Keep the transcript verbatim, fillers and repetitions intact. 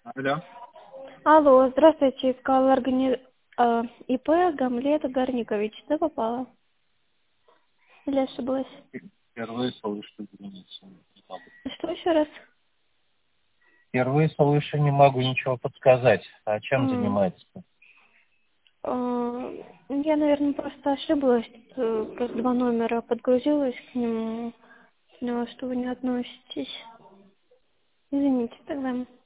Алло. Алло, здравствуйте, искала органи... а, ИП Гамлет Горникович. Да, попала? Или ошиблась? Впервые слышу, извините. Не могу. Что еще раз? Впервые слышу, не могу ничего подсказать. А чем М, занимается? а, Я, наверное, просто ошиблась. Тут, э, просто два номера подгрузилась к нему. Поняла, что вы не относитесь. Извините тогда.